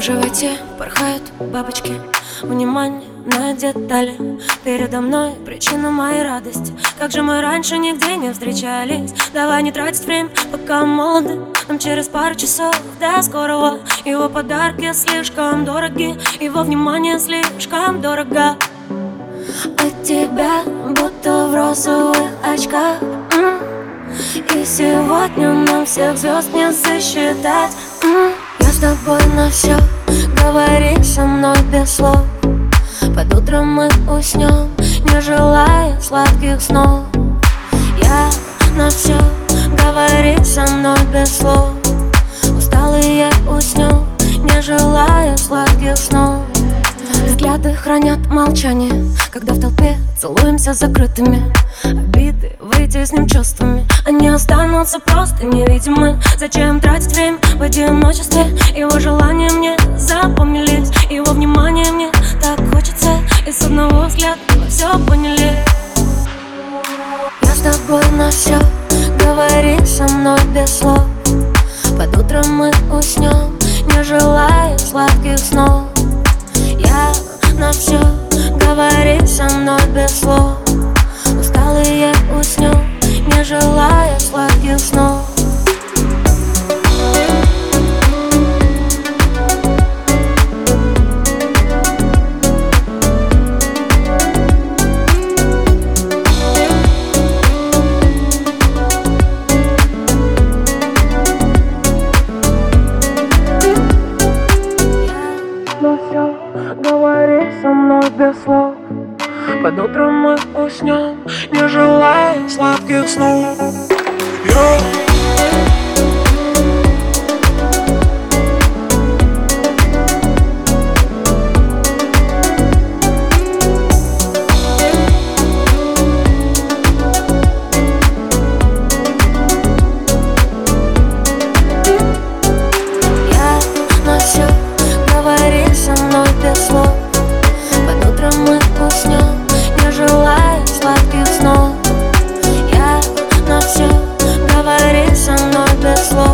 животе порхают бабочки. Внимание на детали. Передо мной причина моей радости. Как же мы раньше нигде не встречались. Давай не тратить время, пока молоды. Нам через пару часов до скорого. Его подарки слишком дороги, его внимание слишком дорого. От тебя будто в розовых очках. И сегодня нам всех звезд не сосчитать. Я с тобой на все, говори со мной без слов. Под утром мы уснем, не желая сладких снов. Я на все, говори со мной без слов. Усталые уснем, не желая сладких снов. Взгляды хранят молчание, когда в толпе целуемся закрытыми. Обиды вытесним чувствами, они останутся просто невидимы. Зачем тратить время в одиночестве? Его желания мне запомнились, его внимание мне так хочется. И с одного взгляда мы все поняли. Я с тобой на все, говори со мной без слов. Под утром мы уснем, не желая сладких снов. Я на все, говори со мной без слов. Усталые уснем, не желая сладких снов. Ну все, говори со мной без слов. Под утром мы уснем, не желая сладких снов. Говори со мной без слов. Под утром мы уснем, не желая сладких снов. Я на все, говори со мной без слов.